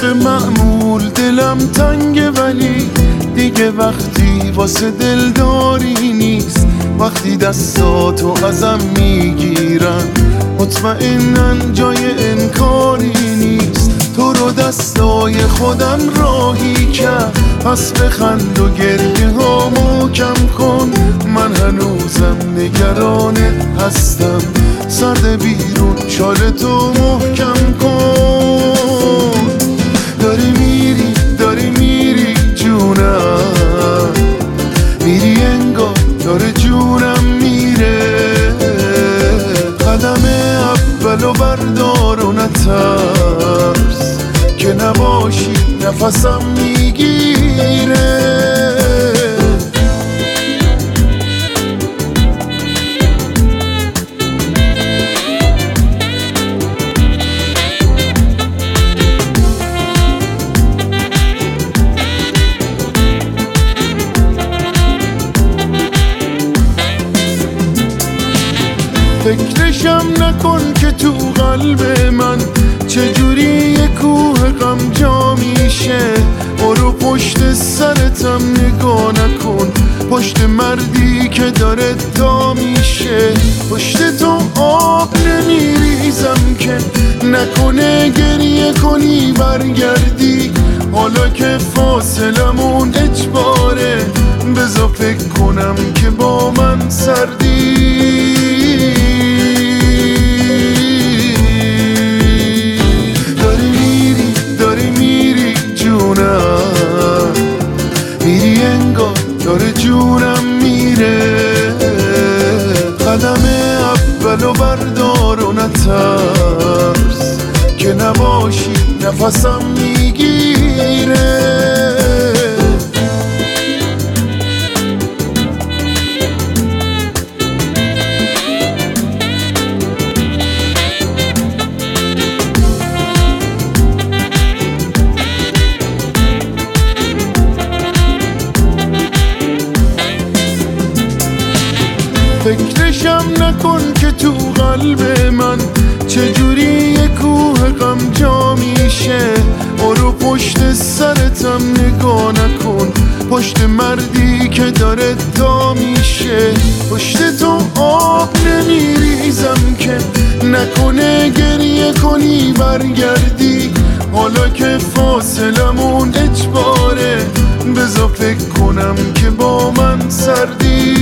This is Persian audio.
طبق معمول دلم تنگه، ولی دیگه وقتی واسه دلداری نیست. وقتی دستاتو ازم میگیرن مطمئنن جای انکاری نیست. تو رو دستای خودم راهی کرد، پس بخند و گریه هامو کم کن. من هنوزم نگرانت هستم، سرد بیرون شالتو محکم کن. داری میری جونم، میری انگار داره جونم میره. قدم اولو بردار و نترس که نباشی نفسم میگیره. فکرشم نکن که تو قلب من چجوری یه کوه غم جا میشه. برو پشت سرتم نگاه نکن، پشت مردی که داره تا میشه. پشت تو آب نمیریزم که نکنه گریه کنی برگردی. حالا که فاصلمون اجباره، بذار فکر کنم که با من سردی. داری میری جونم، میری انگار داره جونم میره. قدم اولو بردار و نترس که نباشی نفسم میگیره. فکرشم نکن که تو قلب من چجوری یه کوه غم جا میشه. برو پشت سرتم نگاه نکن، پشت مردی که داره تا میشه. پشت تو آب نمیریزم که نکنه گریه کنی برگردی. حالا که فاصلمون اجباره، بذار فکر کنم که با من سردی.